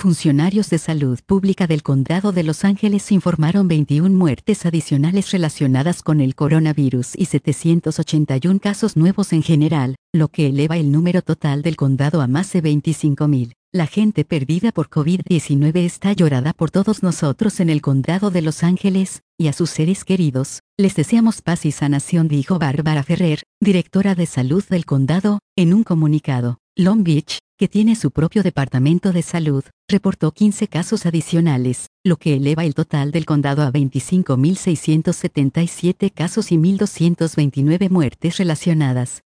Funcionarios de salud pública del Condado de Los Ángeles informaron 21 muertes adicionales relacionadas con el coronavirus y 781 casos nuevos en general, lo que eleva el número total del condado a más de 25,000. La gente perdida por COVID-19 está llorada por todos nosotros en el Condado de Los Ángeles, y a sus seres queridos. Les deseamos paz y sanación, dijo Bárbara Ferrer, directora de salud del condado, en un comunicado. Long Beach, que tiene su propio departamento de salud, reportó 15 casos adicionales, lo que eleva el total del condado a 25,677 casos y 1,229 muertes relacionadas.